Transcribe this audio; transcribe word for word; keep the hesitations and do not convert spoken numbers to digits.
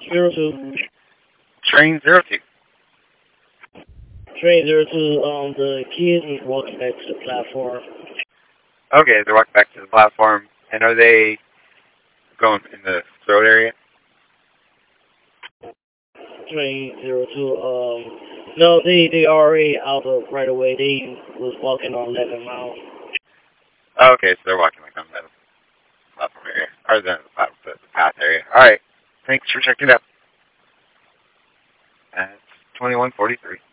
Zero two. Train zero two. Train zero two. Um, the kids is walking back to the platform. Okay, they're walking back to the platform. And are they going in the road area? Train zero two. Um, no, they they already out of right away. They was walking on eleven miles. Okay, so they're walking like on the platform area, or the, the, the path area. All right, thanks for checking it out. That's twenty-one forty-three.